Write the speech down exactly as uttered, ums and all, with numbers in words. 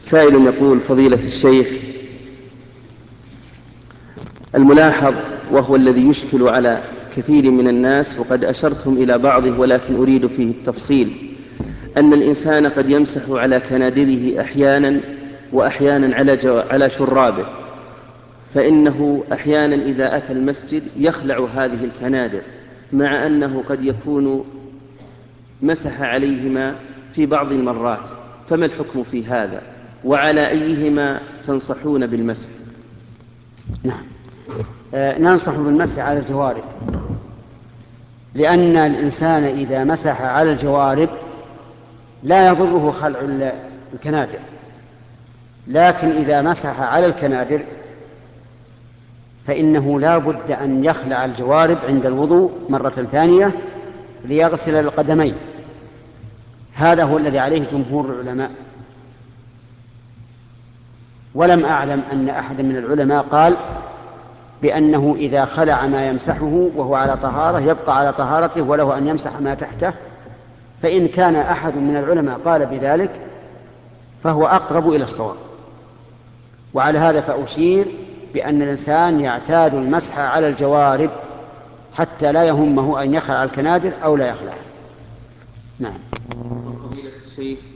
سائل يقول: فضيلة الشيخ، الملاحظ وهو الذي يشكل على كثير من الناس وقد أشرتم إلى بعضه ولكن أريد فيه التفصيل، أن الإنسان قد يمسح على كنادره أحيانا وأحيانا على, على شرابه، فإنه أحيانا إذا أتى المسجد يخلع هذه الكنادر مع أنه قد يكون مسح عليهما في بعض المرات، فما الحكم في هذا؟ وعلى أيهما تنصحون بالمسح؟ نعم، آه ننصح بالمسح على الجوارب، لأن الإنسان إذا مسح على الجوارب لا يضره خلع الكنادر، لكن إذا مسح على الكنادر فإنه لا بد أن يخلع الجوارب عند الوضوء مرة ثانية ليغسل القدمين. هذا هو الذي عليه جمهور العلماء، ولم أعلم أن أحد من العلماء قال بأنه إذا خلع ما يمسحه وهو على طهارة يبقى على طهارته وله أن يمسح ما تحته. فإن كان أحد من العلماء قال بذلك فهو أقرب إلى الصواب. وعلى هذا فأشير بأن الإنسان يعتاد المسح على الجوارب حتى لا يهمه أن يخلع الكنادر أو لا يخلع. نعم. فضيلة الشيخ،